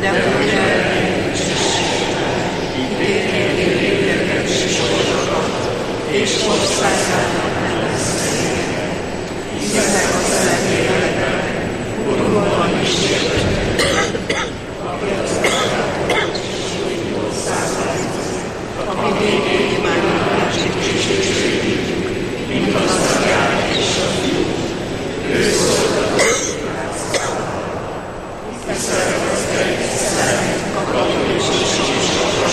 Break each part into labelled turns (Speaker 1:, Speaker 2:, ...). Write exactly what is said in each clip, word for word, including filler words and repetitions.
Speaker 1: de úgy elmélyült így békén érdeket sorsokat, és országának nem lesz vége. Hiszek a szent életben, Urunkban is érdeket, aki az állatát súlyból számlázik, aki végig imádják és dicsőítjük, mint az Atyát és a Fiút. Ő szolgatott Hiszek az egy szent, katolikus és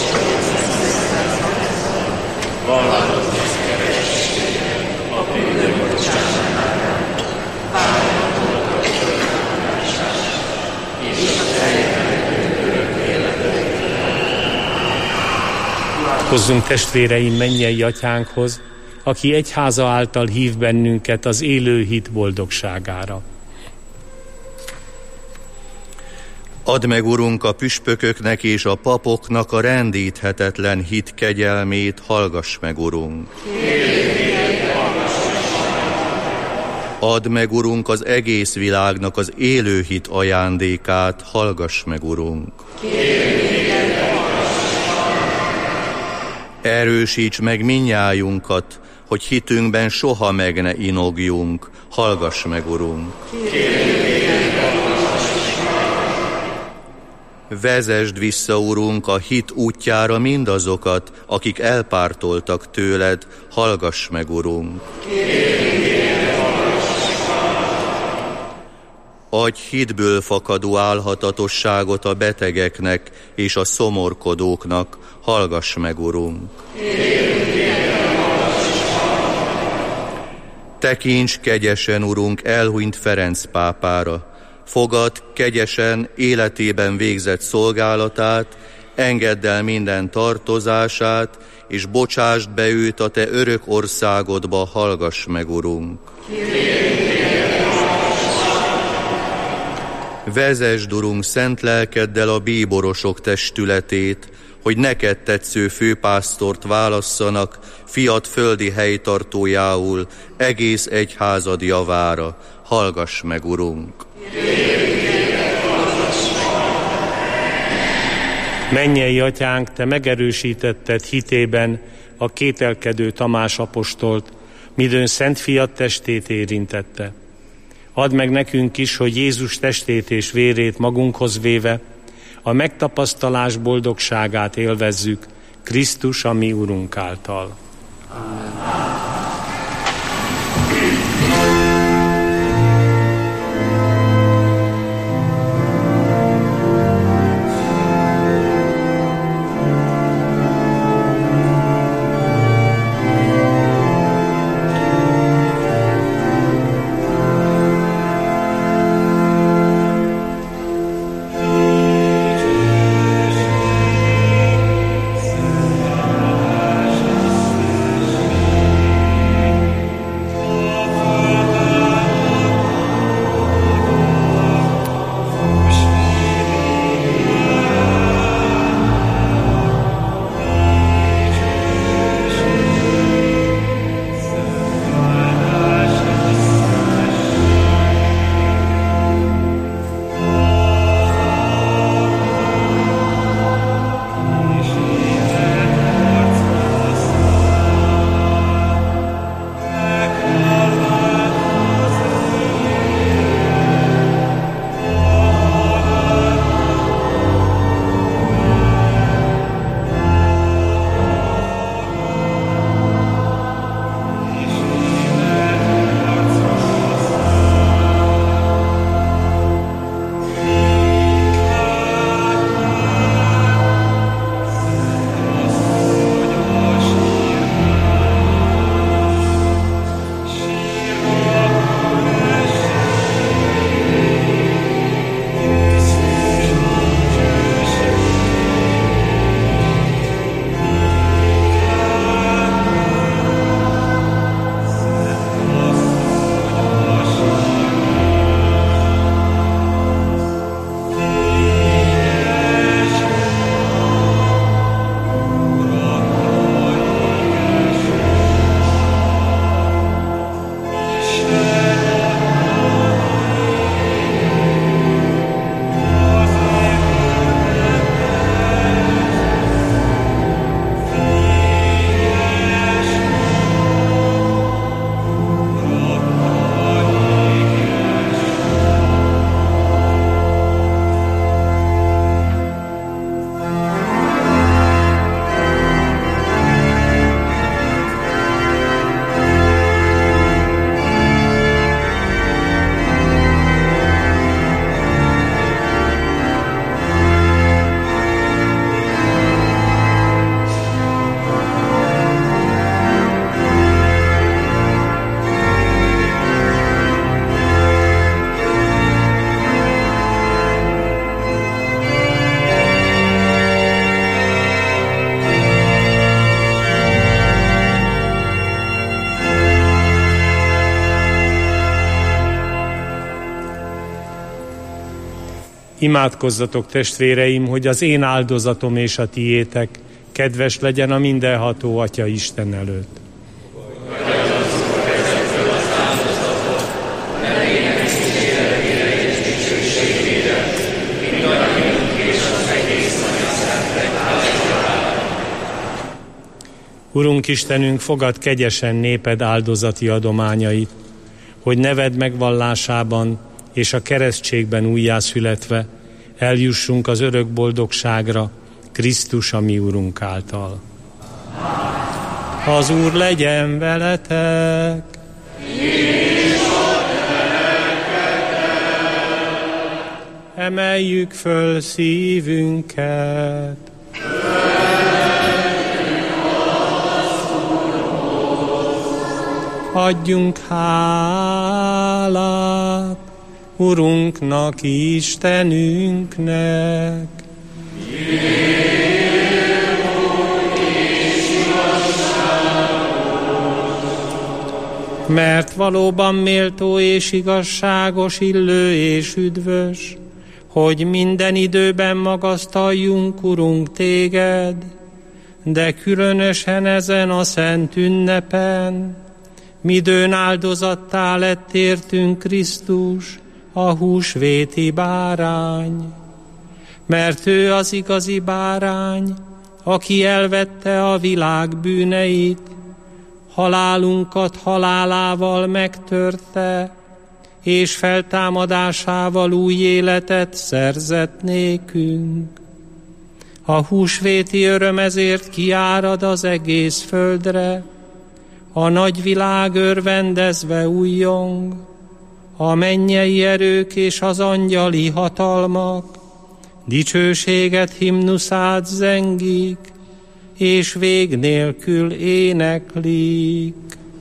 Speaker 1: valamint az kerességet, a bűnök bocsánatát, vállalatokat a föltállását, és a teljesen örök életet.
Speaker 2: Hozzunk testvéreim mennyei atyánkhoz, aki egyháza által hív bennünket az élő hit boldogságára.
Speaker 3: Add meg, Urunk, a püspököknek és a papoknak a rendíthetetlen hit kegyelmét, hallgass meg, Urunk. Add meg, Urunk, az egész világnak az élő hit ajándékát, hallgass meg, Urunk. Erősíts meg minnyájunkat, hogy hitünkben soha meg ne inogjunk, hallgass meg, Urunk. Vezesd vissza, Urunk, a hit útjára mindazokat, akik elpártoltak tőled, hallgass meg, Urunk. Adj hitből fakadó álhatatosságot a betegeknek és a szomorkodóknak, hallgass meg, Urunk. Tekints kegyesen, Urunk, elhunyt Ferenc pápára, fogad kegyesen életében végzett szolgálatát, engedd el minden tartozását, és bocsásd be őt a te örök országodba, hallgass meg, Urunk. Vezesd, Urunk, szent lelkeddel a bíborosok testületét, hogy neked tetsző főpásztort válasszanak fiat földi helytartójául egész egyházad javára, hallgass meg, Urunk.
Speaker 2: Mennyei atyánk, te megerősítetted hitében a kételkedő Tamás apostolt, midőn szent fiat testét érintette. Add meg nekünk is, hogy Jézus testét és vérét magunkhoz véve a megtapasztalás boldogságát élvezzük Krisztus, a mi Urunk által. Amen. Imádkozzatok, testvéreim, hogy az én áldozatom és a tiétek kedves legyen a mindenható Atya Isten előtt. Urunk Istenünk, fogad kegyesen néped áldozati adományait, hogy neved megvallásában és a keresztségben újjászületve eljussunk az örök boldogságra, Krisztus a mi Urunk által. Az Úr legyen veletek! Emeljük föl szívünket! Adjunk hálát Urunknak, Istenünknek. Mert valóban méltó és igazságos, illő és üdvös, hogy minden időben magasztaljunk, Urunk, téged, de különösen ezen a szent ünnepen, midőn áldozattá lett értünk Krisztus, a húsvéti bárány. Mert ő az igazi bárány, aki elvette a világ bűneit, halálunkat halálával megtörte, és feltámadásával új életet szerzett nékünk. A húsvéti öröm ezért kiárad az egész földre, a nagy világ örvendezve újjong, a mennyei erők és az angyali hatalmak dicsőséget himnuszát zengik, és vég nélkül éneklik.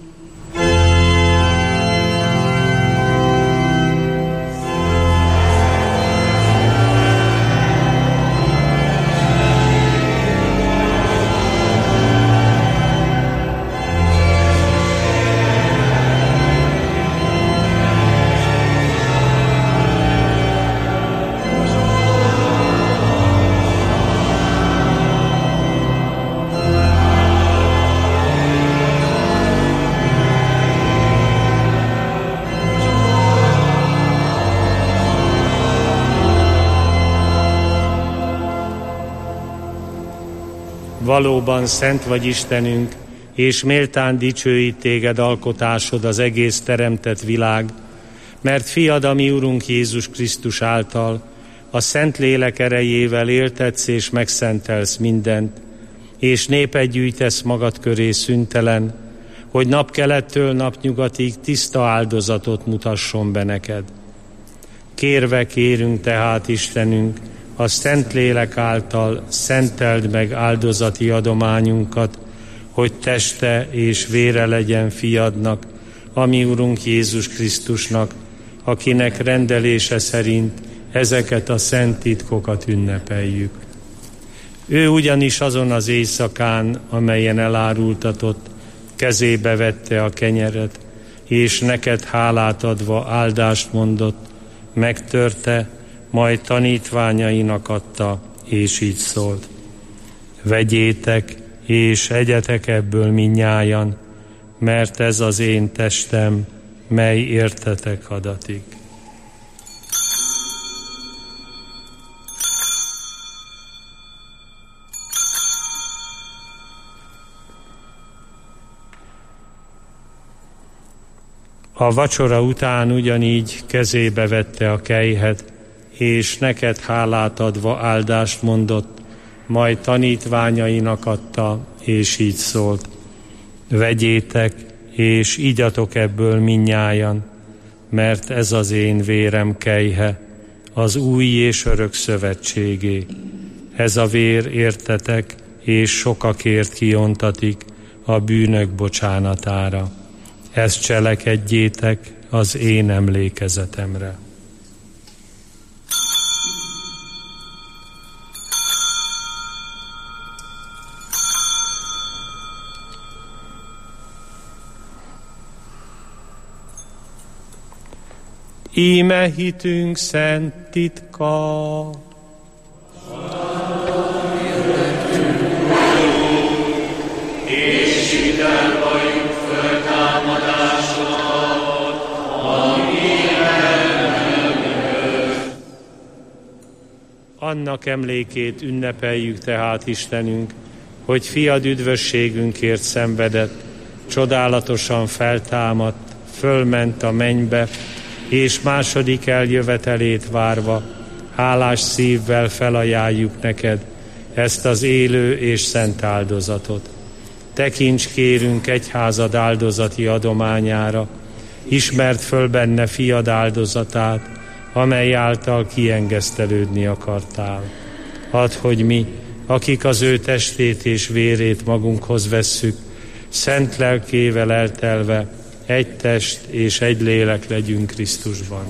Speaker 2: Valóban szent vagy Istenünk, és méltán dicsőít téged alkotásod az egész teremtett világ, mert fiad, a mi Urunk Jézus Krisztus által, a Szent Lélek erejével éltetsz és megszentelsz mindent, és népet gyűjtesz magad köré szüntelen, hogy napkelettől napnyugatig tiszta áldozatot mutasson be neked. Kérve kérünk tehát, Istenünk, a Szent Lélek által szenteld meg áldozati adományunkat, hogy teste és vére legyen fiadnak, a mi Urunk Jézus Krisztusnak, akinek rendelése szerint ezeket a szent titkokat ünnepeljük. Ő ugyanis azon az éjszakán, amelyen elárultatott, kezébe vette a kenyeret, és neked hálát adva áldást mondott, megtörte, majd tanítványainak adta, és így szólt: vegyétek, és egyetek ebből mindnyájan, mert ez az én testem, mely értetek adatik. A vacsora után ugyanígy kezébe vette a kelyhet, és neked hálát adva áldást mondott, majd tanítványainak adta, és így szólt: vegyétek, és igyatok ebből mindnyájan, mert ez az én vérem kelyhe, az új és örök szövetségé. Ez a vér értetek, és sokakért kiontatik a bűnök bocsánatára. Ezt cselekedjétek az én emlékezetemre. Íme hitünk szent titka.
Speaker 1: És hitel vagyunk föltámadásodat, ami elmegyünk.
Speaker 2: Annak emlékét ünnepeljük tehát, Istenünk, hogy fiad üdvösségünkért szenvedett, csodálatosan feltámadt, fölment a mennybe, és második eljövetelét várva, hálás szívvel felajánljuk neked ezt az élő és szent áldozatot. Tekints kérünk egyházad áldozati adományára, ismerd föl benne fiad áldozatát, amely által kiengesztelődni akartál. Add, hogy mi, akik az ő testét és vérét magunkhoz vesszük, szent lelkével eltelve, egy test és egy lélek legyünk Krisztusban.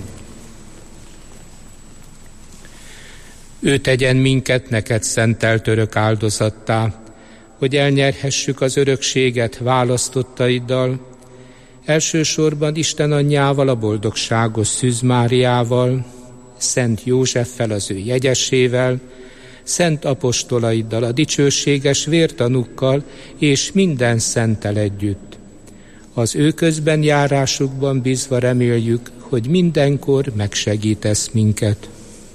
Speaker 4: Ő tegyen minket neked szentelt örök áldozattá, hogy elnyerhessük az örökséget választottaiddal, elsősorban Isten anyjával, a boldogságos Szűz Máriával, Szent Józseffel, az ő jegyesével, szent apostolaiddal, a dicsőséges vértanukkal és minden szenttel együtt. Az ő közben járásukban bízva reméljük, hogy mindenkor megsegítesz minket.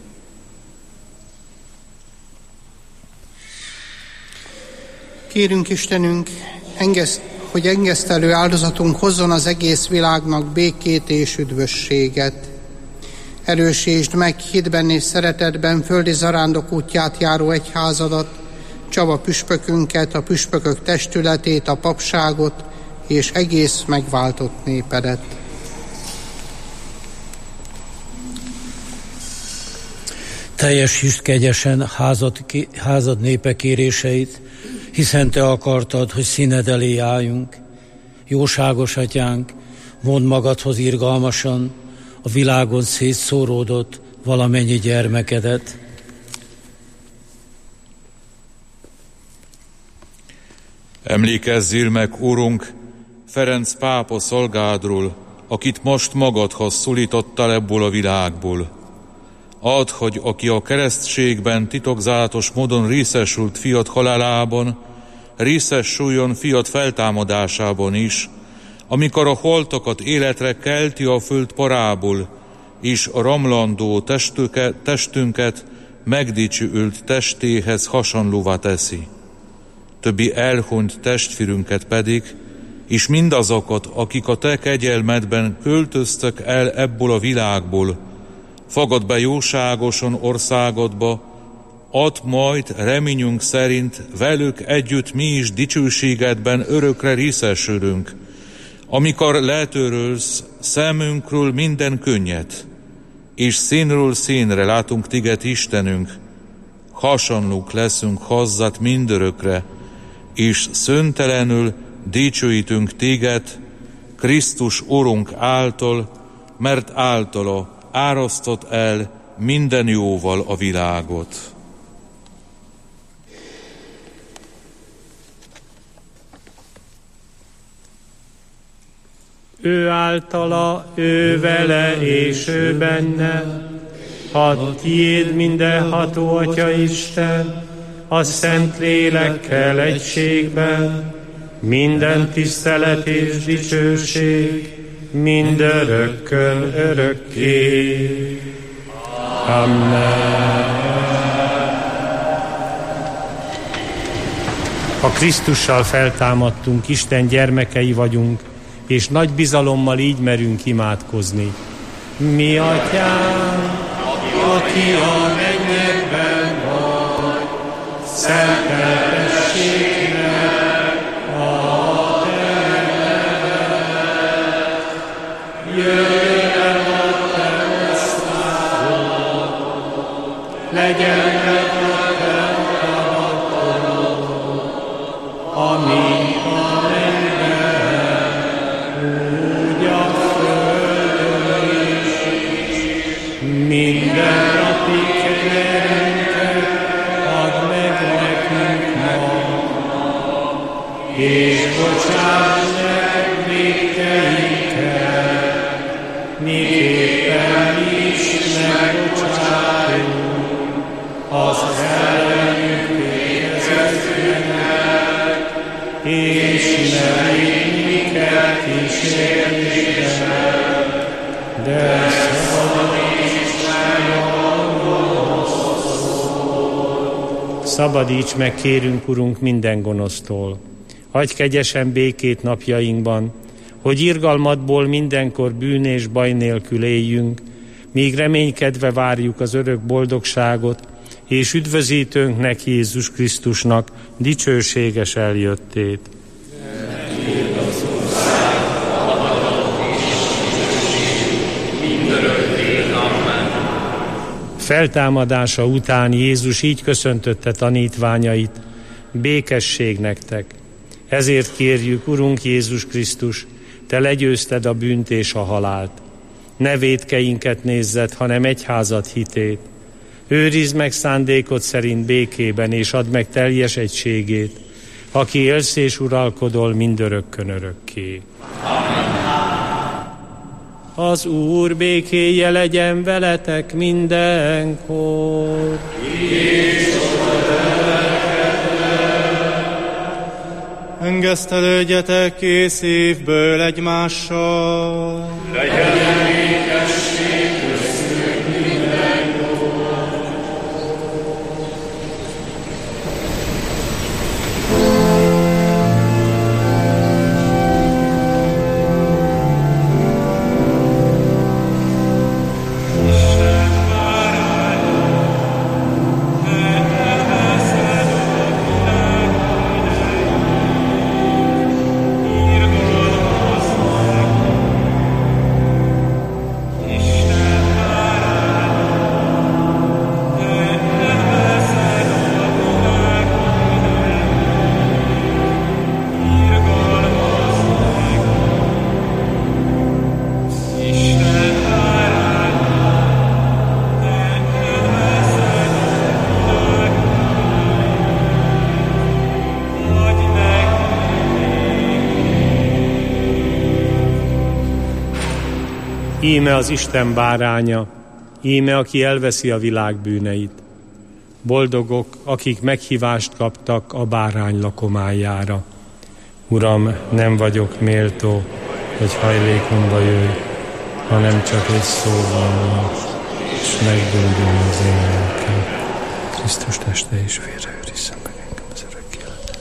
Speaker 5: Kérünk Istenünk, engeszt, hogy engesztelő áldozatunk hozzon az egész világnak békét és üdvösséget. Erősítsd meg hitben és szeretetben földi zarándok útját járó egyházadat, Csaba püspökünket, a püspökök testületét, a papságot és egész megváltott népedet.
Speaker 6: Teljesítsd kegyesen házad, házad népe kéréseit, hiszen te akartad, hogy színed elé álljunk. Jóságos atyánk, mondd magadhoz irgalmasan a világon szétszóródott valamennyi gyermekedet.
Speaker 7: Emlékezzél meg, Urunk, Ferenc pápa szolgádról, akit most magadhoz szólítottál ebből a világból. Add, hogy aki a keresztségben titokzatos módon részesült fiad halálában, részesüljön fiad feltámadásában is, amikor a holtakat életre kelti a föld parából, és a romlandó testüket, testünket megdicsőült testéhez hasonlóvá teszi. Többi elhunyt testvérünket pedig, és mindazokat, akik a te kegyelmedben költöztek el ebből a világból, fogad be jóságosan országodba, add majd reményünk szerint velük együtt mi is dicsőségedben örökre részesülünk, amikor letörölsz szemünkről minden könnyet, és színről színre látunk téged, Istenünk, hasonlók leszünk hozzád mindörökre, és szöntelenül dicsőítünk téged, Krisztus Urunk által, mert általa árasztott el minden jóval a világot.
Speaker 2: Ő általa, ő vele és ő benne, hadd tiéd mindenható Atya Isten, a Szent Lélekkel egységben, minden tisztelet és dicsőség, mindörökkön örökké. Amen. Ha Krisztussal feltámadtunk, Isten gyermekei vagyunk, és nagy bizalommal így merünk imádkozni. Mi Atyánk, aki a mennyekben vagy, szenteltessék meg a te neved. Jöjjön el a te országod, legyen meg a te akaratod, ami a mennyben, úgy a földön is. Minden napi kenyerünket add meg nekünk ma, és bocsáss meg vétkeinket, miképpen Szabadíts meg, kérünk, Urunk, minden gonosztól. Adj kegyesen békét napjainkban, hogy irgalmadból mindenkor bűn és baj nélkül éljünk, míg reménykedve várjuk az örök boldogságot, és üdvözítőnknek, Jézus Krisztusnak dicsőséges eljöttét. Feltámadása után Jézus így köszöntötte tanítványait: békesség nektek. Ezért kérjük, Urunk Jézus Krisztus, Te legyőzted a bűnt és a halált. Ne vétkeinket nézzed, hanem egyházad hitét. Őrizd meg szándékod szerint békében, és add meg teljes egységét, aki élsz és uralkodol mindörökkön örökké. Az Úr békéje legyen veletek mindenkor.
Speaker 8: Engesztelődjetek kész szívből egymással.
Speaker 1: Legyen békesség köztünk mindenkor.
Speaker 2: Íme az Isten báránya, íme, aki elveszi a világ bűneit. Boldogok, akik meghívást kaptak a bárány lakomájára. Uram, nem vagyok méltó, hogy hajlékomba jöjj, hanem csak egy szóval, és meggyógyulj az én lelkem. Krisztus teste és vére őrizzen meg engem az örök életet.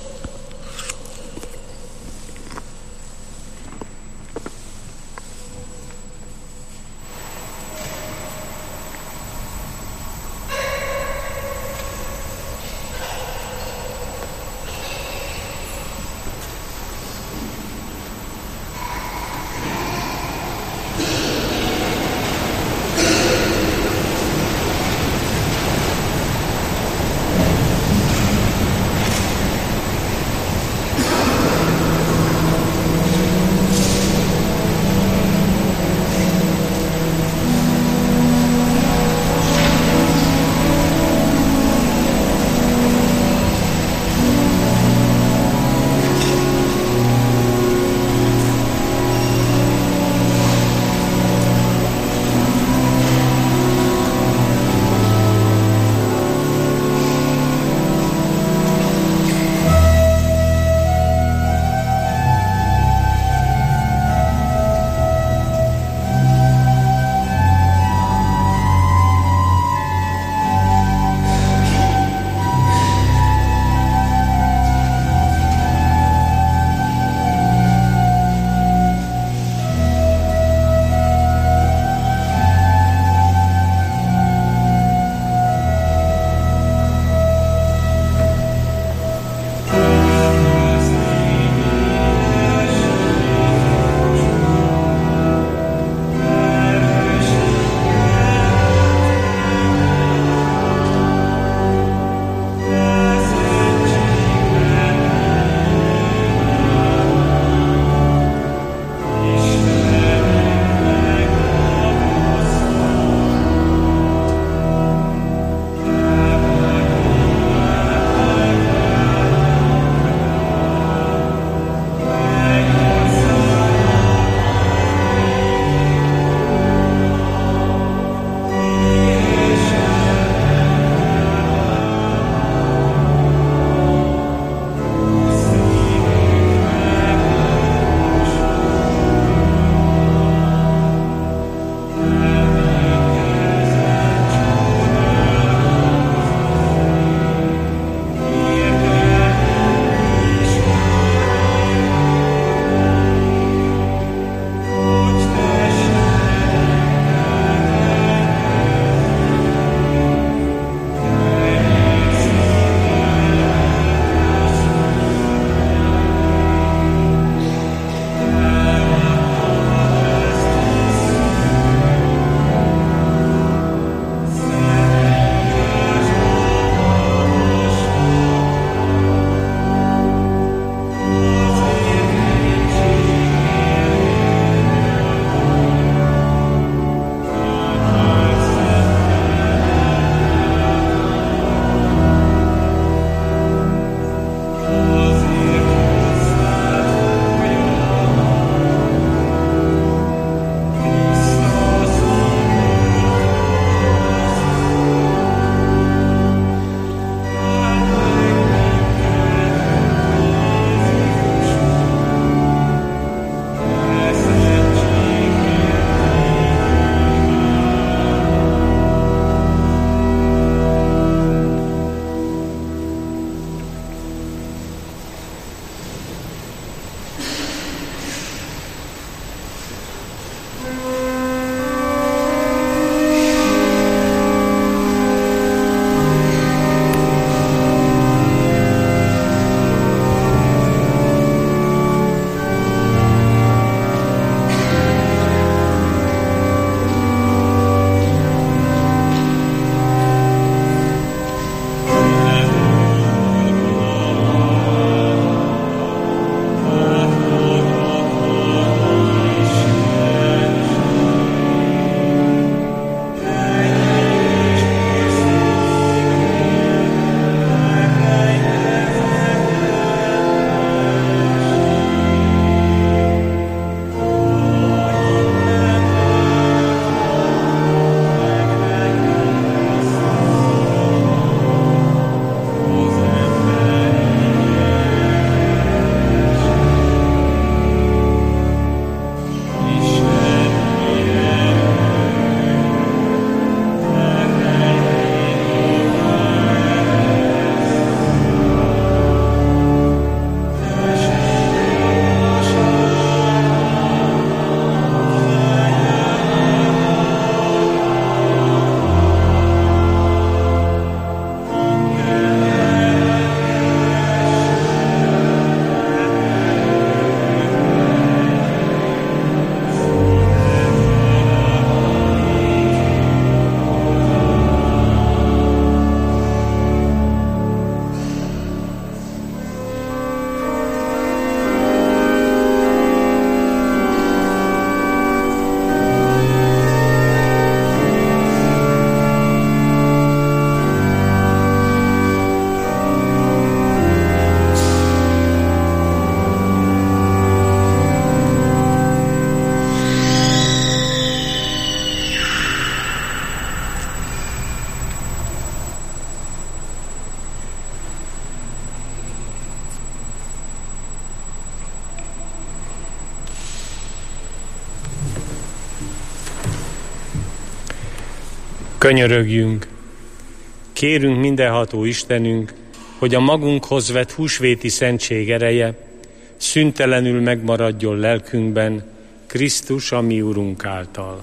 Speaker 2: Könyörögjünk! Kérünk mindenható Istenünk, hogy a magunkhoz vett húsvéti szentség ereje szüntelenül megmaradjon lelkünkben Krisztus, a mi Urunk által.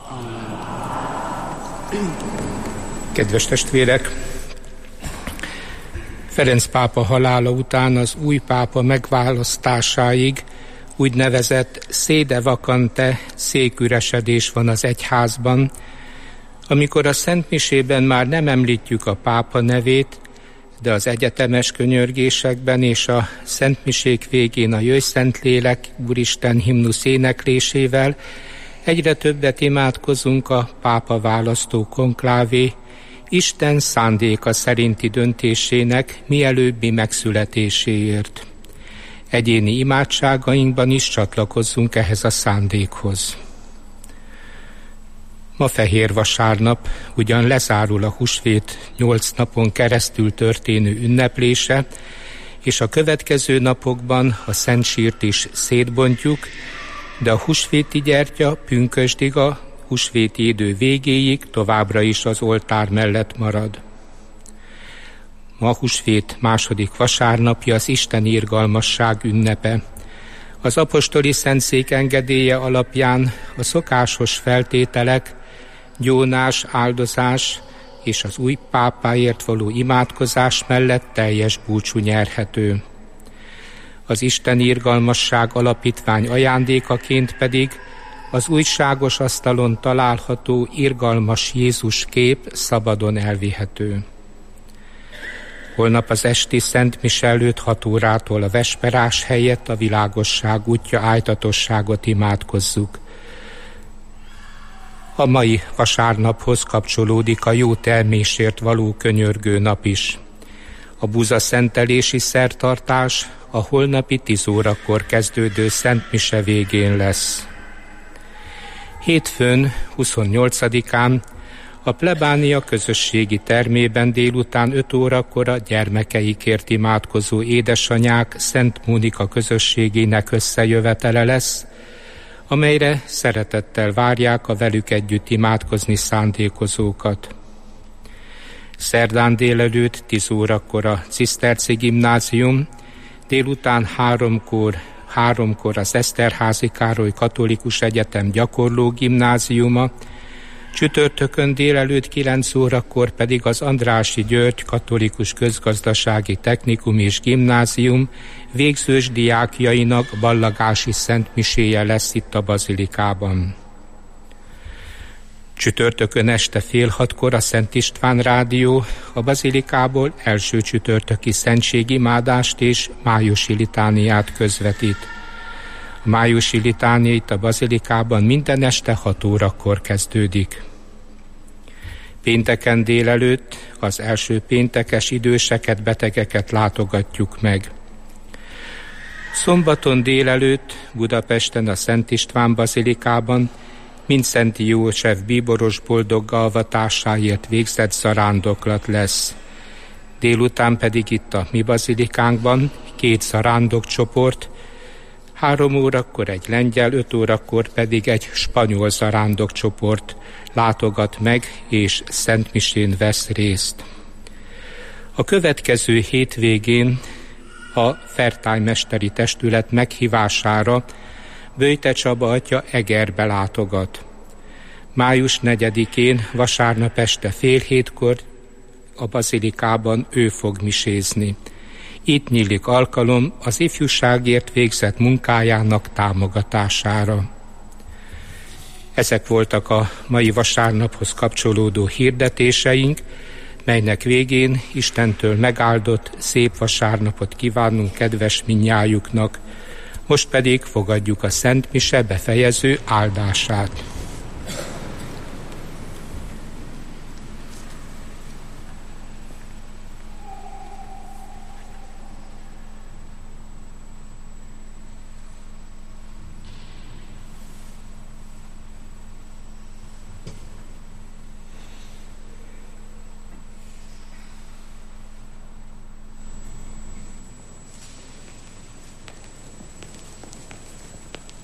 Speaker 4: Kedves testvérek! Ferenc pápa halála után az új pápa megválasztásáig úgynevezett sede vacante, széküresedés van az egyházban, amikor a szentmisében már nem említjük a pápa nevét, de az egyetemes könyörgésekben és a szentmisék végén a Jöjj Szentlélek, Úristen himnusz éneklésével egyre többet imádkozunk a pápa választó konklávé Isten szándéka szerinti döntésének mielőbbi megszületéséért. Egyéni imádságainkban is csatlakozzunk ehhez a szándékhoz. Ma fehér vasárnap ugyan lezárul a húsvét nyolc napon keresztül történő ünneplése, és a következő napokban a Szent Sírt is szétbontjuk, de a húsvéti gyertya pünkösdig a húsvéti idő végéig továbbra is az oltár mellett marad. Ma a húsvét második vasárnapja az Isten irgalmasság ünnepe. Az apostoli szentszék engedélye alapján a szokásos feltételek, gyónás, áldozás és az új pápáért való imádkozás mellett teljes búcsú nyerhető. Az Isten irgalmasság alapítvány ajándékaként pedig az újságos asztalon található irgalmas Jézus kép szabadon elvihető. Holnap az esti Szent Mise előtt hat órától a vesperás helyett a világosság útja ájtatosságot imádkozzuk. A mai vasárnaphoz kapcsolódik a jó termésért való könyörgő nap is. A búza szentelési szertartás a holnapi tíz órakor kezdődő Szent Mise végén lesz. Hétfőn, huszonnyolcadikán a plebánia közösségi termében délután öt órakor a gyermekeikért imádkozó édesanyák Szent Mónika közösségének összejövetele lesz, amelyre szeretettel várják a velük együtt imádkozni szándékozókat. Szerdán délelőtt tíz órakor a Ciszterci gimnázium, délután háromkor, háromkor az Eszterházy Károly Katolikus Egyetem gyakorló gimnáziuma, csütörtökön délelőtt kilenc órakor pedig az Andrássy György Katolikus Közgazdasági Technikum és Gimnázium végzős diákjainak ballagási szentmiséje lesz itt a bazilikában. Csütörtökön este fél hatkor a Szent István Rádió a bazilikából első csütörtöki szentségimádást és májusi litániát közvetít. A májusi litánia itt a bazilikában minden este hat órakor kezdődik. Pénteken délelőtt az első péntekes időseket, betegeket látogatjuk meg. Szombaton délelőtt Budapesten a Szent István bazilikában Mindszenti József bíboros boldogga avatásáért végzett zarándoklat lesz. Délután pedig itt a mi bazilikánkban két zarándokcsoport, három órakor egy lengyel, öt órakor pedig egy spanyol zarándokcsoport látogat meg és szentmisén vesz részt. A következő hétvégén a Fertály-mesteri testület meghívására Böjte Csaba atya Egerbe látogat. május negyedikén vasárnap este fél hétkor a bazilikában ő fog misézni. Itt nyílik alkalom az ifjúságért végzett munkájának támogatására. Ezek voltak a mai vasárnaphoz kapcsolódó hirdetéseink, melynek végén Istentől megáldott szép vasárnapot kívánunk kedves mindnyájuknak. Most pedig fogadjuk a Szent Mise befejező áldását.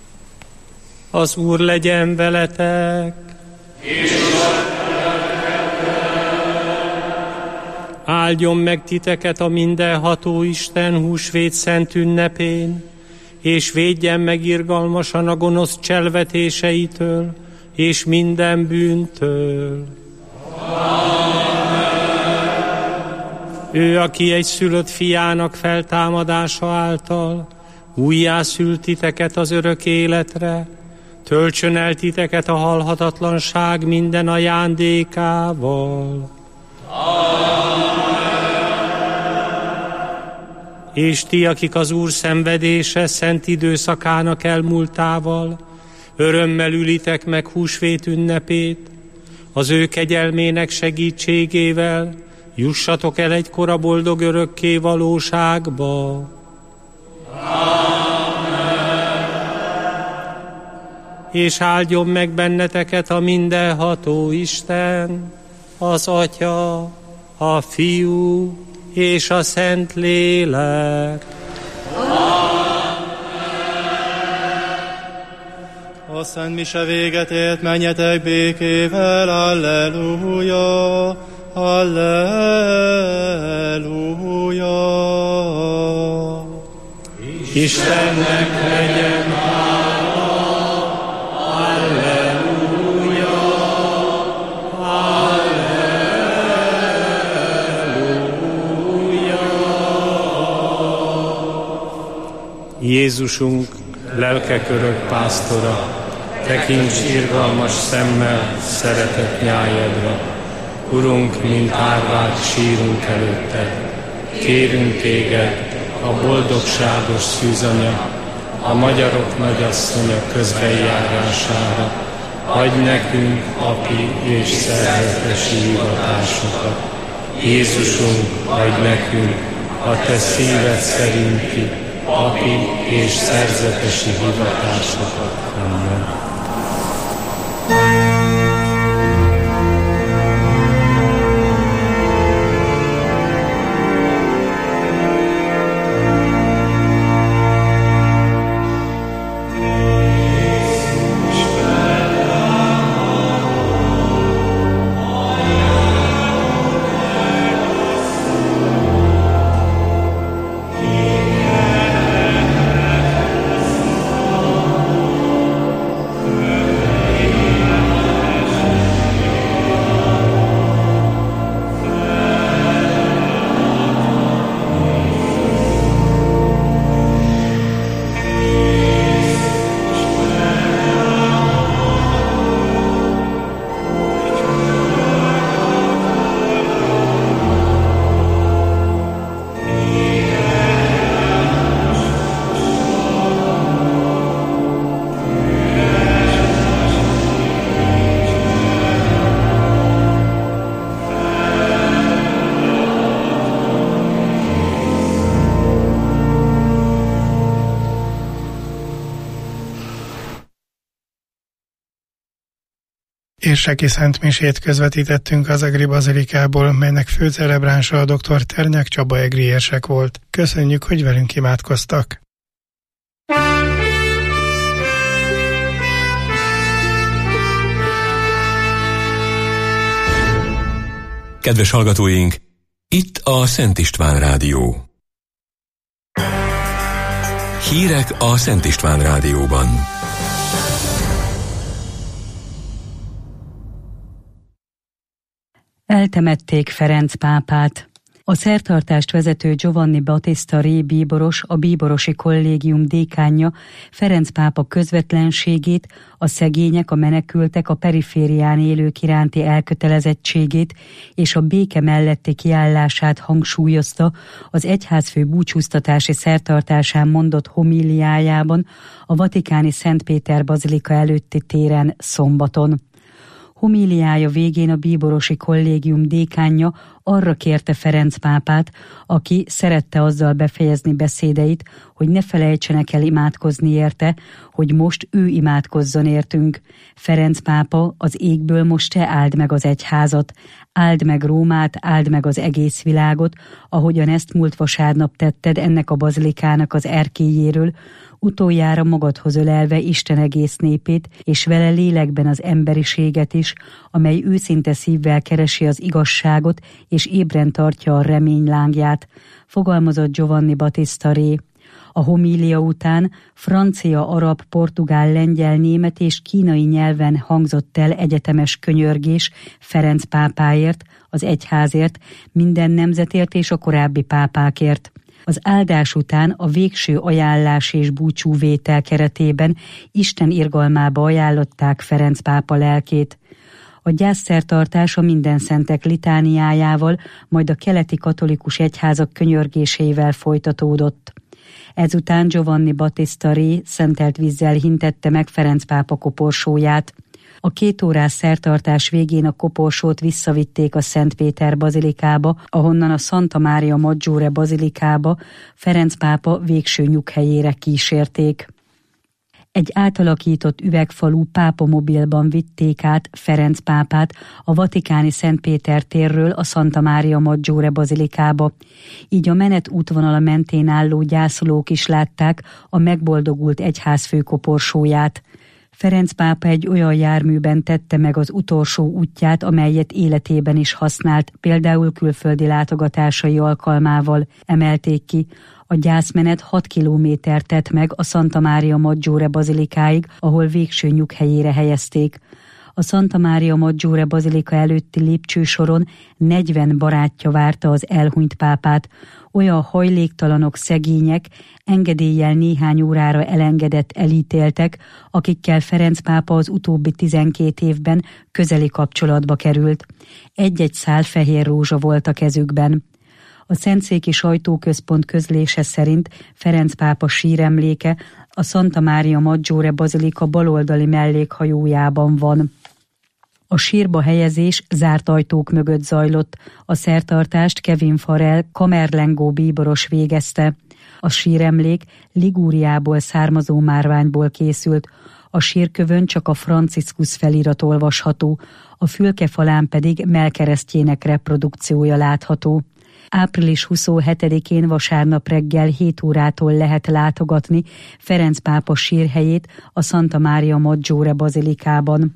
Speaker 2: Az Úr legyen veletek!
Speaker 1: És
Speaker 2: Áldjon meg titeket a mindenható Isten húsvét szent ünnepén, és védjen meg irgalmasan a gonosz cselvetéseitől, és minden bűntől. Ő, aki egy szülött fiának feltámadása által újjászült titeket az örök életre, töltsön el titeket a halhatatlanság minden ajándékával. És ti, akik az Úr szenvedése szent időszakának elmúltával örömmel ülitek meg húsvét ünnepét, az ő kegyelmének segítségével jussatok el egykor a boldog örökké valóságba. Amen. És áldjon meg benneteket a mindenható Isten, az Atya, a Fiú és a Szent Lélek.
Speaker 8: A Szent Mise véget ért, menjetek békével, alleluja, alleluja.
Speaker 2: Istennek legyen hála, alleluja, alleluja. Jézusunk, lelkek örök pásztora, tekints irgalmas szemmel szeretett nyájadra. Urunk, mint árvát sírunk előtted. Kérünk téged, a boldogságos szűzanya, a magyarok nagyasszonya közbenjárására. Adj nekünk api és szerzetesi hivatásokat. Jézusunk, adj nekünk a te szíved szerinti api és szerzetesi hivatásokat. Amen.
Speaker 9: Érseki szentmisét közvetítettünk az Egri Bazilikából, melynek főcelebránsa a dr. Ternyák Csaba egri érsek volt. Köszönjük, hogy velünk imádkoztak!
Speaker 10: Kedves hallgatóink, itt a Szent István Rádió. Hírek a Szent István Rádióban.
Speaker 11: Eltemették Ferenc pápát. A szertartást vezető Giovanni Battista Re bíboros, a bíborosi kollégium dékánja Ferenc pápa közvetlenségét, a szegények, a menekültek, a periférián élők iránti elkötelezettségét és a béke melletti kiállását hangsúlyozta az egyházfő búcsúztatási szertartásán mondott homíliájában a vatikáni Szent Péter bazilika előtti téren szombaton. Homíliája végén a bíborosi kollégium dékánja arra kérte Ferenc pápát, aki szerette azzal befejezni beszédeit, hogy ne felejtsenek el imádkozni érte, hogy most ő imádkozzon értünk. Ferenc pápa, az égből most te áld meg az egyházat, áld meg Rómát, áld meg az egész világot, ahogyan ezt múlt vasárnap tetted ennek a bazilikának az erkélyéről, utoljára magadhoz ölelve Isten egész népét, és vele lélekben az emberiséget is, amely őszinte szívvel keresi az igazságot, és és ébren tartja a remény lángját, fogalmazott Giovanni Battista Re. A homília után francia, arab, portugál, lengyel, német és kínai nyelven hangzott el egyetemes könyörgés Ferenc pápáért, az egyházért, minden nemzetért és a korábbi pápákért. Az áldás után a végső ajánlás és búcsúvétel keretében Isten irgalmába ajánlották Ferenc pápa lelkét. A gyászszertartás a Mindenszentek litániájával, majd a keleti katolikus egyházak könyörgésével folytatódott. Ezután Giovanni Battista Re szentelt vízzel hintette meg Ferenc pápa koporsóját. A két órás szertartás végén a koporsót visszavitték a Szent Péter bazilikába, ahonnan a Santa Maria Maggiore bazilikába Ferenc pápa végső nyughelyére kísérték. Egy átalakított üvegfalú pápamobilban vitték át Ferenc pápát a vatikáni Szent Péter térről a Santa Maria Maggiore bazilikába. Így a menet útvonala mentén álló gyászolók is látták a megboldogult egyházfő koporsóját. Ferenc pápa egy olyan járműben tette meg az utolsó útját, amelyet életében is használt, például külföldi látogatásai alkalmával, emelték ki. A gyászmenet hat kilométert tett meg a Santa Maria Maggiore bazilikáig, ahol végső nyughelyére helyezték. A Santa Maria Maggiore bazilika előtti lépcsősoron negyven barátja várta az elhunyt pápát, olyan hajléktalanok, szegények, engedéllyel néhány órára elengedett elítéltek, akikkel Ferenc pápa az utóbbi tizenkét évben közeli kapcsolatba került. Egy-egy szál fehér rózsa volt a kezükben. A Szentszéki Sajtóközpont közlése szerint Ferenc pápa síremléke a Santa Maria Maggiore bazilika baloldali mellékhajójában van. A sírba helyezés zárt ajtók mögött zajlott, a szertartást Kevin Farrell kamerlengó bíboros végezte. A síremlék Ligúriából származó márványból készült, a sírkövön csak a Franciscus felirat olvasható, a fülkefalán pedig Melkeresztjének reprodukciója látható. április huszonhetedikén vasárnap reggel hét órától lehet látogatni Ferenc pápa sírhelyét a Santa Maria Maggiore bazilikában.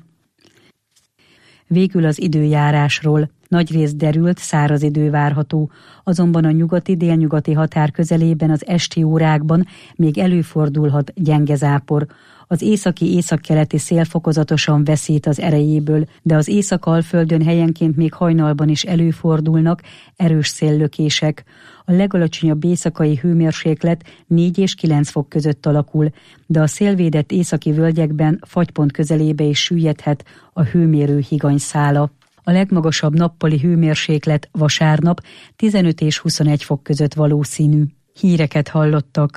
Speaker 11: Végül az időjárásról. Nagyrészt derült, száraz idő várható, azonban a nyugati-délnyugati határ közelében az esti órákban még előfordulhat gyenge zápor. Az északi-északkeleti szél fokozatosan veszít az erejéből, de az Észak-Alföldön helyenként még hajnalban is előfordulnak erős széllökések. A legalacsonyabb éjszakai hőmérséklet négy és kilenc fok között alakul, de a szélvédett északi völgyekben fagypont közelébe is süllyedhet a hőmérő higanyszála. A legmagasabb nappali hőmérséklet vasárnap tizenöt és huszonegy fok között valószínű. Híreket hallottak.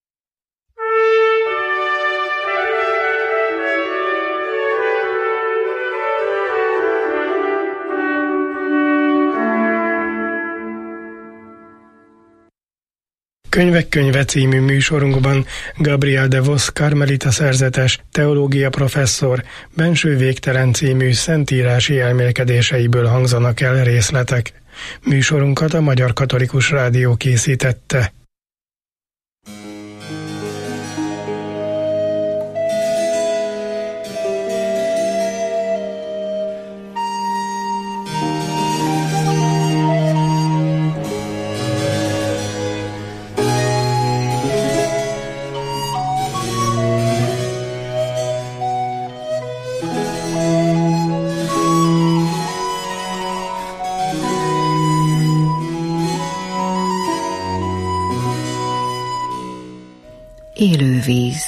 Speaker 9: Könyvek könyve című műsorunkban Gabriel de Vos karmelita szerzetes, teológia professzor, Benső végtelen című szentírási elmélkedéseiből hangzanak el részletek. Műsorunkat a Magyar Katolikus Rádió készítette.
Speaker 12: Élő víz.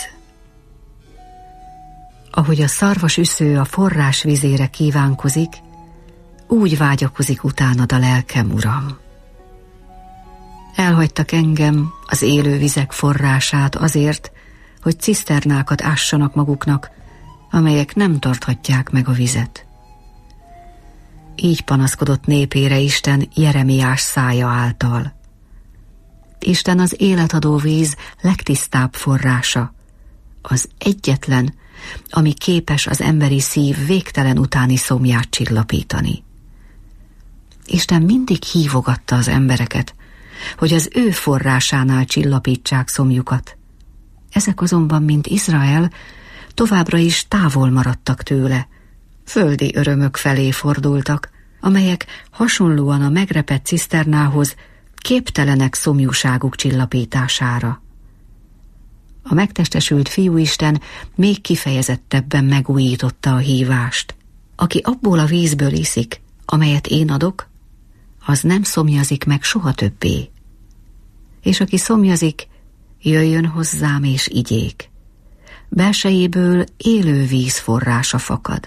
Speaker 12: Ahogy a szarvas üsző a forrás vizére kívánkozik, úgy vágyakozik utánad a lelkem, Uram. Elhagytak engem, az élő vizek forrását azért, hogy ciszternákat ássanak maguknak, amelyek nem tarthatják meg a vizet. Így panaszkodott népére Isten Jeremiás szája által. Isten az életadó víz legtisztább forrása, az egyetlen, ami képes az emberi szív végtelen utáni szomját csillapítani. Isten mindig hívogatta az embereket, hogy az ő forrásánál csillapítsák szomjukat. Ezek azonban, mint Izrael, továbbra is távol maradtak tőle, földi örömök felé fordultak, amelyek hasonlóan a megrepett ciszternához képtelenek szomjúságuk csillapítására. A megtestesült Fiúisten még kifejezettebben megújította a hívást. Aki abból a vízből iszik, amelyet én adok, az nem szomjazik meg soha többé. És aki szomjazik, jöjjön hozzám és igyék. Belsejéből élő víz forrása fakad.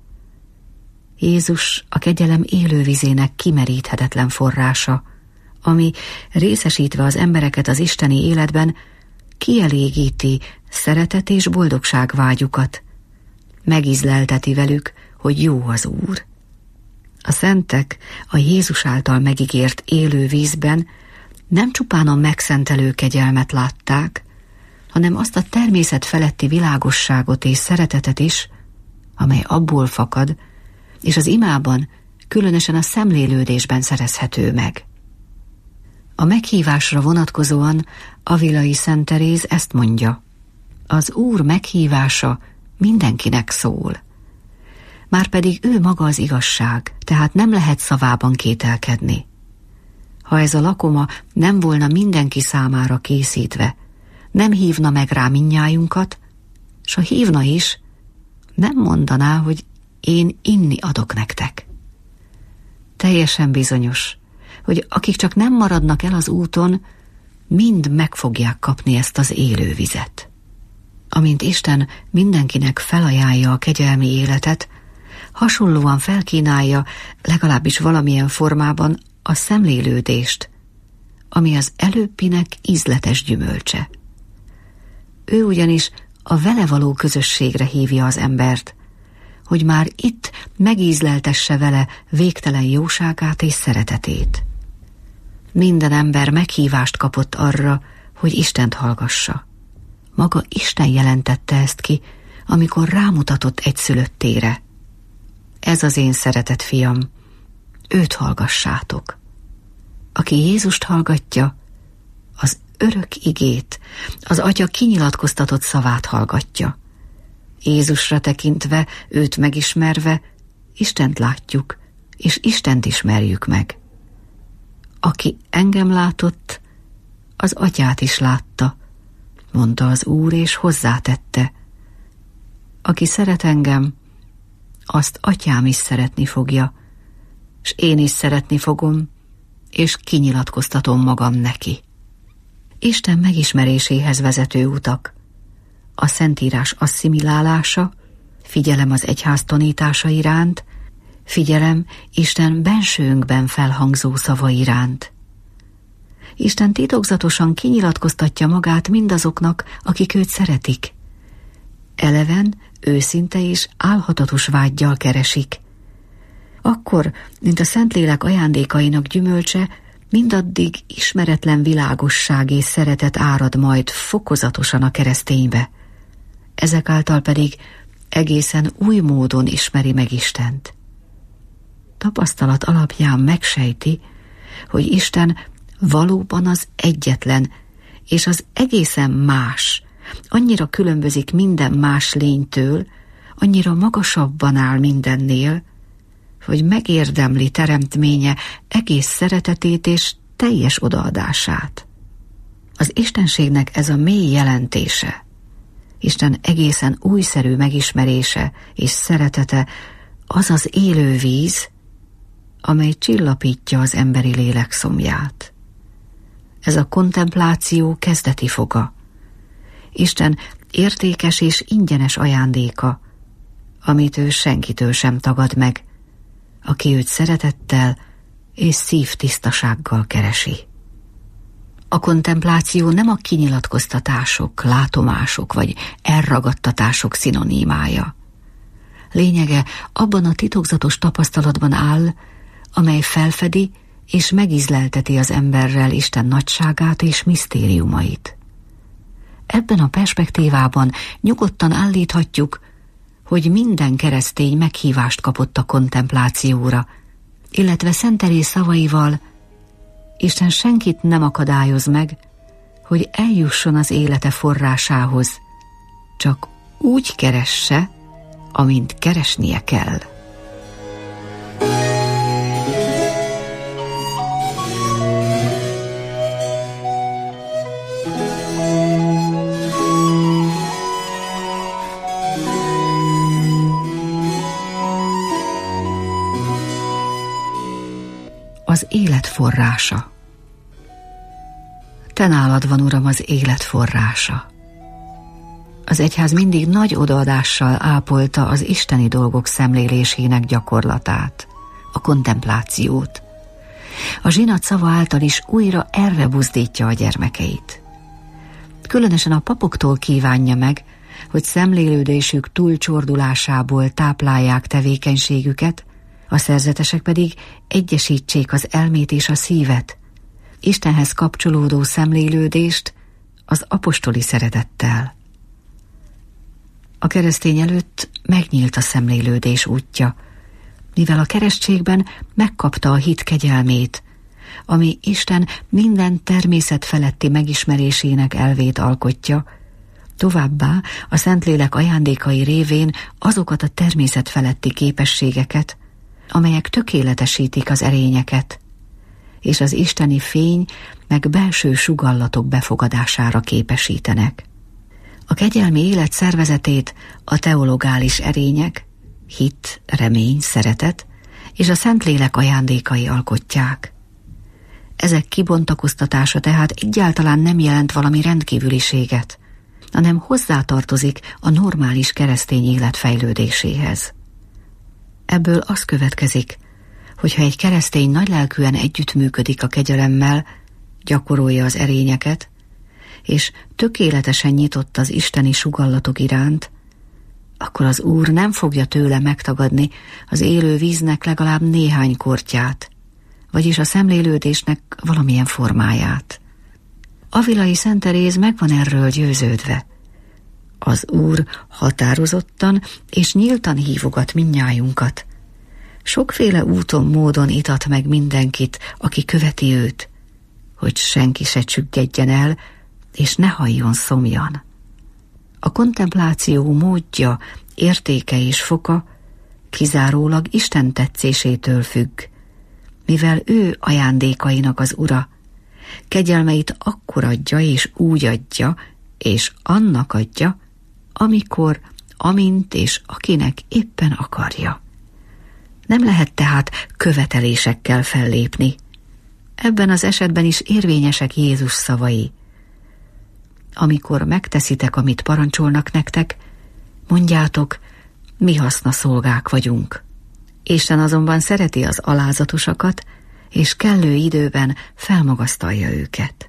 Speaker 12: Jézus a kegyelem élővizének kimeríthetetlen forrása, ami részesítve az embereket az isteni életben, kielégíti szeretet és boldogság vágyukat, megízlelteti velük, hogy jó az Úr. A szentek a Jézus által megígért élő vízben nem csupán a megszentelő kegyelmet látták, hanem azt a természet feletti világosságot és szeretetet is, amely abból fakad, és az imában, különösen a szemlélődésben szerezhető meg. A meghívásra vonatkozóan Avilai Szent Teréz ezt mondja: az Úr meghívása mindenkinek szól. Márpedig ő maga az igazság, tehát nem lehet szavában kételkedni. Ha ez a lakoma nem volna mindenki számára készítve, nem hívna meg rá mindnyájunkat, s ha hívna is, nem mondaná, hogy én inni adok nektek. Teljesen bizonyos, hogy akik csak nem maradnak el az úton, mind meg fogják kapni ezt az élő vizet. Amint Isten mindenkinek felajánlja a kegyelmi életet, hasonlóan felkínálja legalábbis valamilyen formában a szemlélődést, ami az előbbinek ízletes gyümölcse. Ő ugyanis a vele való közösségre hívja az embert, hogy már itt megízleltesse vele végtelen jóságát és szeretetét. Minden ember meghívást kapott arra, hogy Istent hallgassa. Maga Isten jelentette ezt ki, amikor rámutatott egyszülöttére. Ez az én szeretett fiam, őt hallgassátok. Aki Jézust hallgatja, az örök igét, az Atya kinyilatkoztatott szavát hallgatja. Jézusra tekintve, őt megismerve, Istent látjuk, és Istent ismerjük meg. Aki engem látott, az Atyát is látta, mondta az Úr, és hozzátette: aki szeret engem, azt Atyám is szeretni fogja, s én is szeretni fogom, és kinyilatkoztatom magam neki. Isten megismeréséhez vezető utak: a Szentírás asszimilálása, figyelem az egyház tanítása iránt, figyelem Isten bensőnkben felhangzó szava iránt. Isten titokzatosan kinyilatkoztatja magát mindazoknak, akik őt szeretik. Eleven, őszinte és álhatatos vággyal keresik. Akkor, mint a Szentlélek ajándékainak gyümölcse, mindaddig ismeretlen világosság és szeretet árad majd fokozatosan a kereszténybe. Ezek által pedig egészen új módon ismeri meg Istent. Tapasztalat alapján megsejti, hogy Isten valóban az egyetlen, és az egészen más, annyira különbözik minden más lénytől, annyira magasabban áll mindennél, hogy megérdemli teremtménye egész szeretetét és teljes odaadását. Az istenségnek ez a mély jelentése, Isten egészen újszerű megismerése és szeretete az az élő víz, amely csillapítja az emberi lélek szomját. Ez a kontempláció kezdeti foga, Isten értékes és ingyenes ajándéka, amit ő senkitől sem tagad meg, aki őt szeretettel és szívtisztasággal keresi. A kontempláció nem a kinyilatkoztatások, látomások vagy elragadtatások szinonimája. Lényege abban a titokzatos tapasztalatban áll, amely felfedi és megízlelteti az emberrel Isten nagyságát és misztériumait. Ebben a perspektívában nyugodtan állíthatjuk, hogy minden keresztény meghívást kapott a kontemplációra, illetve Szent Teréz szavaival: Isten senkit nem akadályoz meg, hogy eljusson az élete forrásához, csak úgy keresse, amint keresnie kell. élet forrása. Te nálad van, Uram, az élet forrása. Az egyház mindig nagy odaadással ápolta az isteni dolgok szemlélésének gyakorlatát, a kontemplációt. A zsinat szava által is újra erre buzdítja a gyermekeit. Különösen a papoktól kívánja meg, hogy szemlélődésük túlcsordulásából táplálják tevékenységüket, a szerzetesek pedig egyesítsék az elmét és a szívet, Istenhez kapcsolódó szemlélődést az apostoli szeretettel. A keresztény előtt megnyílt a szemlélődés útja, mivel a keresztségben megkapta a hit kegyelmét, ami Isten minden természet feletti megismerésének elvét alkotja, továbbá a Szentlélek ajándékai révén azokat a természet feletti képességeket, amelyek tökéletesítik az erényeket, és az isteni fény meg belső sugallatok befogadására képesítenek. A kegyelmi élet szervezetét a teologális erények, hit, remény, szeretet és a Szentlélek ajándékai alkotják. Ezek kibontakoztatása tehát egyáltalán nem jelent valami rendkívüliséget, hanem hozzátartozik a normális keresztény élet fejlődéséhez. Ebből az következik, hogyha egy keresztény nagylelkűen együttműködik a kegyelemmel, gyakorolja az erényeket, és tökéletesen nyitott az isteni sugallatok iránt, akkor az Úr nem fogja tőle megtagadni az élő víznek legalább néhány kortyát, vagyis a szemlélődésnek valamilyen formáját. Avilai Szent Teréz meg van erről győződve. Az Úr határozottan és nyíltan hívogat mindnyájunkat. Sokféle úton, módon itat meg mindenkit, aki követi őt, hogy senki se csüggedjen el, és ne halljon szomjan. A kontempláció módja, értéke és foka kizárólag Isten tetszésétől függ, mivel ő ajándékainak az ura, kegyelmeit akkor adja és úgy adja, és annak adja, amikor, amint és akinek éppen akarja. Nem lehet tehát követelésekkel fellépni. Ebben az esetben is érvényesek Jézus szavai. Amikor megteszitek, amit parancsolnak nektek, mondjátok, mi haszna szolgák vagyunk. Isten azonban szereti az alázatosakat, és kellő időben felmagasztalja őket.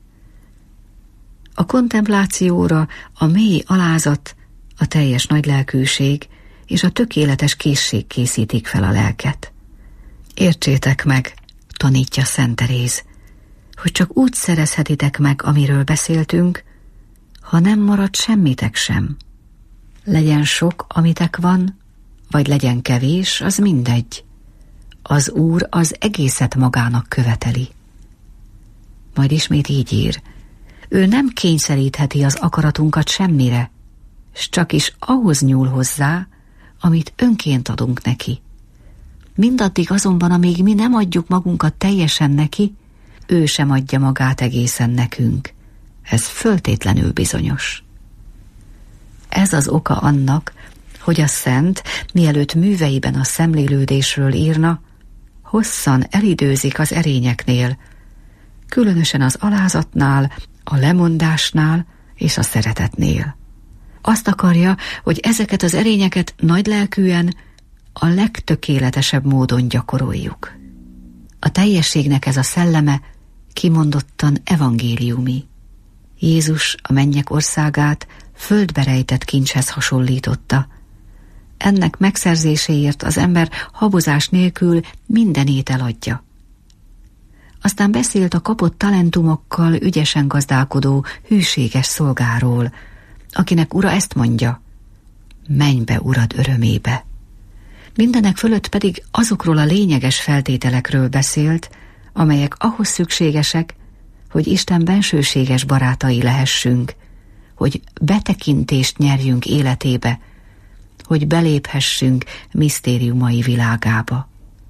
Speaker 12: A kontemplációra a mély alázat, a teljes nagylelkűség és a tökéletes készség készítik fel a lelket. Értsétek meg, tanítja Szent Teréz, hogy csak úgy szerezhetitek meg, amiről beszéltünk, ha nem marad semmitek sem. Legyen sok, amitek van, vagy legyen kevés, az mindegy. Az Úr az egészet magának követeli. Majd ismét így ír, ő nem kényszerítheti az akaratunkat semmire, s csak is ahhoz nyúl hozzá, amit önként adunk neki. Mindaddig azonban, amíg mi nem adjuk magunkat teljesen neki, ő sem adja magát egészen nekünk. Ez föltétlenül bizonyos. Ez az oka annak, hogy a szent, mielőtt műveiben a szemlélődésről írna, hosszan elidőzik az erényeknél, különösen az alázatnál, a lemondásnál és a szeretetnél. Azt akarja, hogy ezeket az erényeket nagylelkűen, a legtökéletesebb módon gyakoroljuk. A teljességnek ez a szelleme kimondottan evangéliumi. Jézus a mennyek országát földbe rejtett kincshez hasonlította. Ennek megszerzéséért az ember habozás nélkül mindenét eladja. Aztán beszélt a kapott talentumokkal ügyesen gazdálkodó, hűséges szolgáról, akinek ura ezt mondja, menj be urad örömébe. Mindenek fölött pedig azokról a lényeges feltételekről beszélt, amelyek ahhoz szükségesek, hogy Isten bensőséges barátai lehessünk, hogy betekintést nyerjünk életébe, hogy beléphessünk misztériumai világába.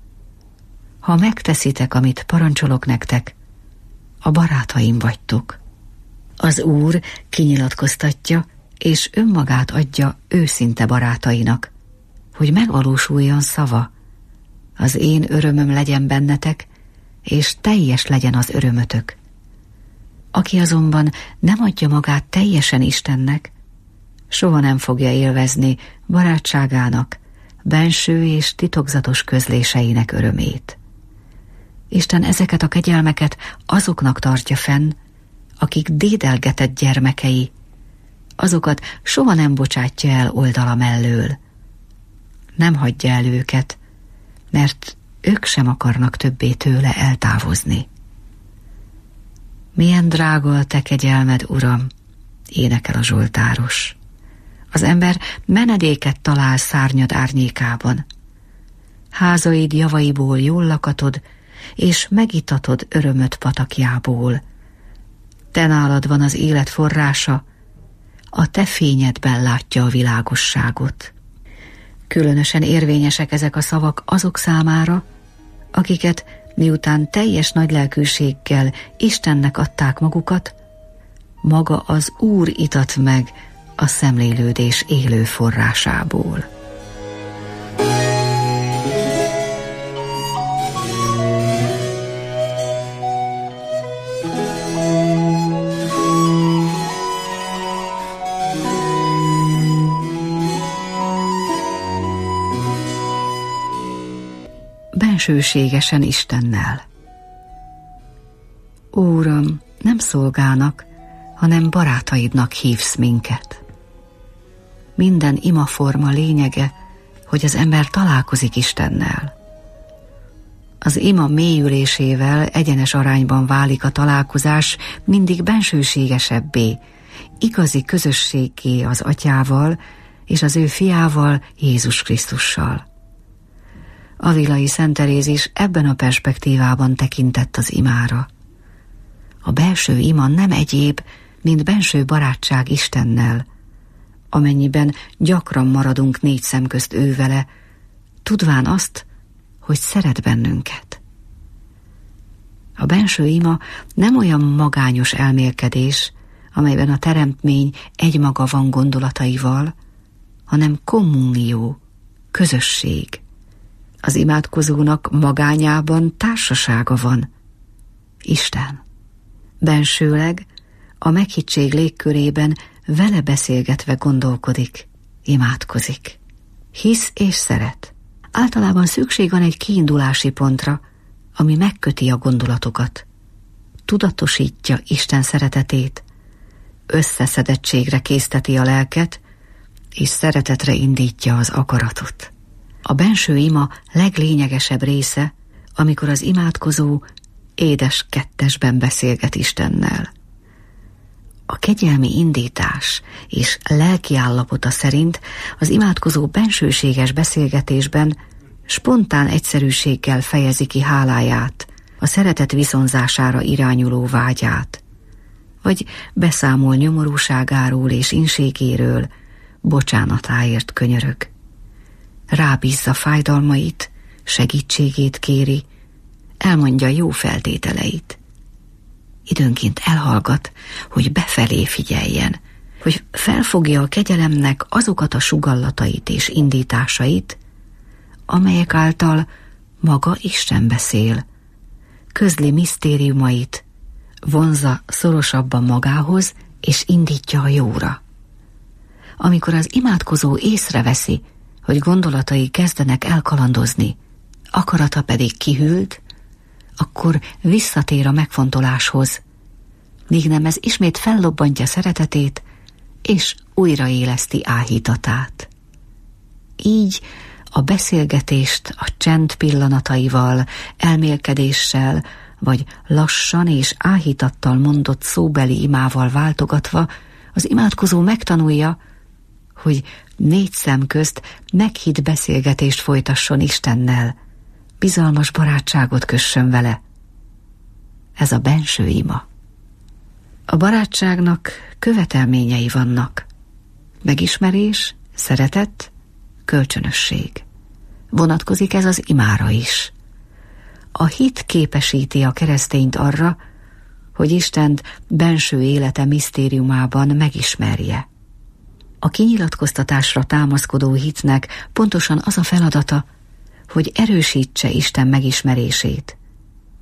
Speaker 12: Ha megteszitek, amit parancsolok nektek, a barátaim vagytok. Az Úr kinyilatkoztatja, és önmagát adja őszinte barátainak, hogy megvalósuljon szava. Az én örömöm legyen bennetek, és teljes legyen az örömötök. Aki azonban nem adja magát teljesen Istennek, soha nem fogja élvezni barátságának, benső és titokzatos közléseinek örömét. Isten ezeket a kegyelmeket azoknak tartja fenn, akik dédelgetett gyermekei, azokat soha nem bocsátja el oldala mellől. Nem hagyja el őket, mert ők sem akarnak többé tőle eltávozni. Milyen drága a te kegyelmed, Uram, énekel a zsoltáros. Az ember menedéket talál szárnyad árnyékában. Házaid javaiból jól lakatod, és megitatod örömöt patakjából. Te nálad van az élet forrása, a te fényedben látja a világosságot. Különösen érvényesek ezek a szavak azok számára, akiket miután teljes nagylelkűséggel Istennek adták magukat, maga az Úr itat meg a szemlélődés élő forrásából. Bensőségesen Istennel. Úram, nem szolgának, hanem barátaidnak hívsz minket. Minden imaforma lényege, hogy az ember találkozik Istennel. Az ima mélyülésével egyenes arányban válik a találkozás mindig bensőségesebbé, igazi közösséggé az Atyával és az ő fiával, Jézus Krisztussal. Avilai Szent Teréz is ebben a perspektívában tekintett az imára. A belső ima nem egyéb, mint benső barátság Istennel, amennyiben gyakran maradunk négy szem közt ővele, tudván azt, hogy szeret bennünket. A benső ima nem olyan magányos elmélkedés, amelyben a teremtmény egymaga van gondolataival, hanem kommunió, közösség. Az imádkozónak magányában társasága van. Isten. Bensőleg a meghittség légkörében vele beszélgetve gondolkodik, imádkozik. Hisz és szeret. Általában szükség van egy kiindulási pontra, ami megköti a gondolatokat. Tudatosítja Isten szeretetét, összeszedettségre készteti a lelket, és szeretetre indítja az akaratot. A benső ima leglényegesebb része, amikor az imádkozó édes kettesben beszélget Istennel. A kegyelmi indítás és lelki állapota szerint az imádkozó bensőséges beszélgetésben spontán egyszerűséggel fejezi ki háláját, a szeretet viszonzására irányuló vágyát, vagy beszámol nyomorúságáról és inségéről, bocsánatáért könyörög. Rábízza fájdalmait, segítségét kéri, elmondja jó feltételeit. Időnként elhallgat, hogy befelé figyeljen, hogy felfogja a kegyelemnek azokat a sugallatait és indításait, amelyek által maga Isten beszél, közli misztériumait, vonzza szorosabban magához és indítja a jóra. Amikor az imádkozó észreveszi, hogy gondolatai kezdenek elkalandozni, akarata pedig kihűlt, akkor visszatér a megfontoláshoz, míg nem ez ismét fellobbantja szeretetét, és újraéleszti áhítatát. Így a beszélgetést a csend pillanataival, elmélkedéssel, vagy lassan és áhítattal mondott szóbeli imával váltogatva az imádkozó megtanulja, hogy négy szem közt meghitt beszélgetést folytasson Istennel, bizalmas barátságot kössön vele. Ez a benső ima. A barátságnak követelményei vannak. Megismerés, szeretet, kölcsönösség. Vonatkozik ez az imára is. A hit képesíti a keresztényt arra, hogy Istent benső élete misztériumában megismerje. A kinyilatkoztatásra támaszkodó hitnek pontosan az a feladata, hogy erősítse Isten megismerését,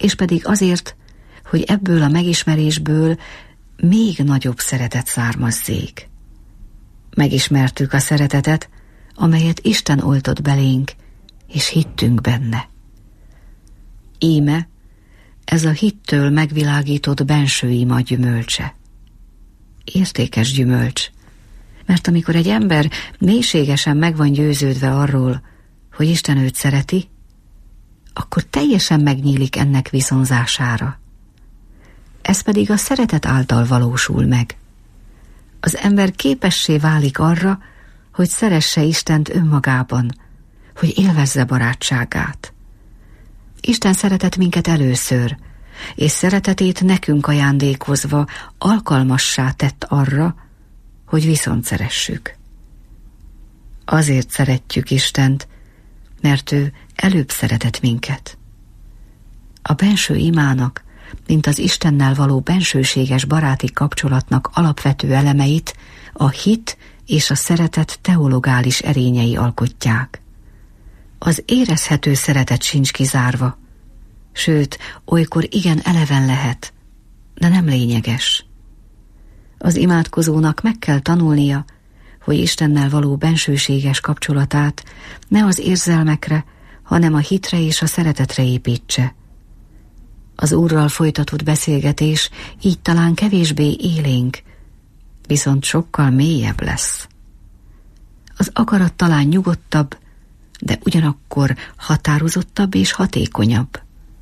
Speaker 12: és pedig azért, hogy ebből a megismerésből még nagyobb szeretet származzék. Megismertük a szeretetet, amelyet Isten oltott belénk, és hittünk benne. Íme, ez a hittől megvilágított benső ima gyümölcse. Értékes gyümölcs, mert amikor egy ember mélységesen meg van győződve arról, hogy Isten őt szereti, akkor teljesen megnyílik ennek viszonzására. Ez pedig a szeretet által valósul meg. Az ember képessé válik arra, hogy szeresse Istent önmagában, hogy élvezze barátságát. Isten szeretett minket először, és szeretetét nekünk ajándékozva alkalmassá tett arra, hogy viszont szeressük. Azért szeretjük Istent, mert ő előbb szeretett minket. A benső imának, mint az Istennel való bensőséges baráti kapcsolatnak alapvető elemeit a hit és a szeretet teologális erényei alkotják. Az érezhető szeretet sincs kizárva, sőt, olykor igen eleven lehet, de nem lényeges. Az imádkozónak meg kell tanulnia, hogy Istennel való bensőséges kapcsolatát ne az érzelmekre, hanem a hitre és a szeretetre építse. Az Úrral folytatott beszélgetés így talán kevésbé élénk, viszont sokkal mélyebb lesz. Az akarat talán nyugodtabb, de ugyanakkor határozottabb és hatékonyabb.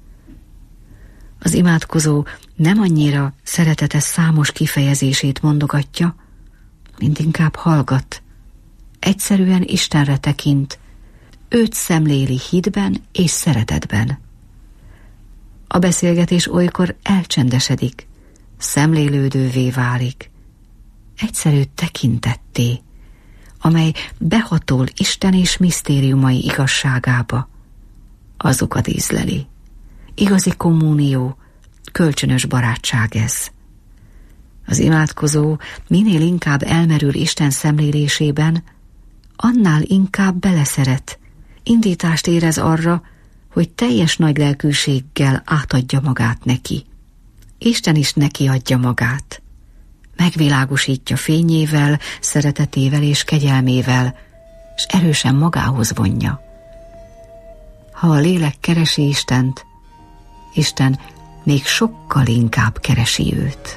Speaker 12: Az imádkozó nem annyira szeretete számos kifejezését mondogatja, mint inkább hallgat. Egyszerűen Istenre tekint, őt szemléli hitben és szeretetben. A beszélgetés olykor elcsendesedik, szemlélődővé válik, egyszerű tekintetté, amely behatol Isten és misztériumai igazságába, azokat ízleli. Igazi kommunió, kölcsönös barátság ez. Az imádkozó minél inkább elmerül Isten szemlélésében, annál inkább beleszeret, indítást érez arra, hogy teljes nagy lelkűséggel átadja magát neki. Isten is neki adja magát. Megvilágosítja fényével, szeretetével és kegyelmével, és erősen magához vonja. Ha a lélek keresi Istent, Isten még sokkal inkább keresi őt.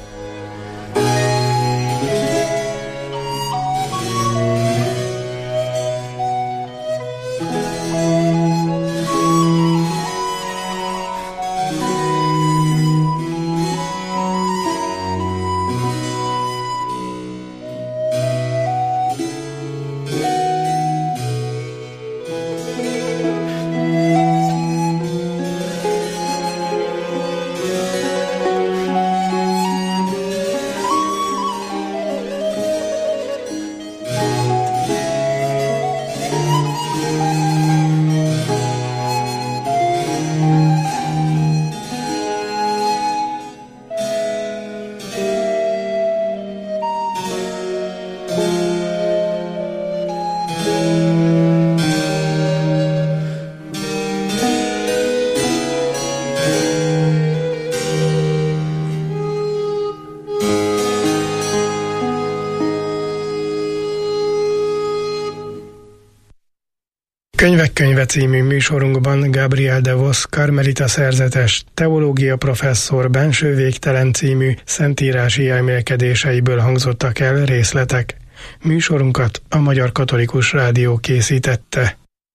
Speaker 9: Könyvek könyve című műsorunkban Gabriel de Vos karmelita szerzetes, teológia professzor Benső végtelen című szentírási elmélkedéseiből hangzottak el részletek. Műsorunkat a Magyar Katolikus Rádió készítette.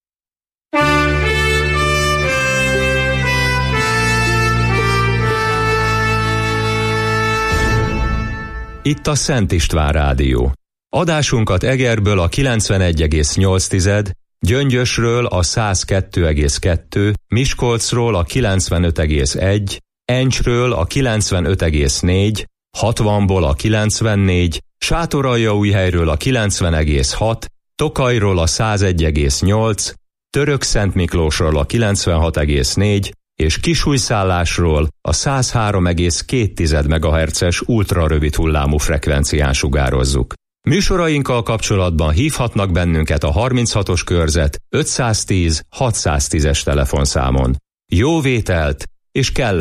Speaker 10: Itt a Szent István Rádió. Adásunkat Egerből a kilencvenegy egész nyolc, Gyöngyösről a száz kettő egész kettő, Miskolcról a kilencvenöt egész egy, Encsről a kilencvenöt egész négy, hatvanból a kilencvennégy, Sátoraljaújhelyről a kilencven egész hat, Tokajról a száz egy egész nyolc, Törökszent Miklósról a kilencvenhat egész négy, és Kisújszállásról a száz három egész két megahertzes ultrarövid hullámú frekvencián sugározzuk. Műsorainkkal kapcsolatban hívhatnak bennünket a harminchatos körzet ötszáztíz hatszáztízes telefonszámon. Jó vételt és kell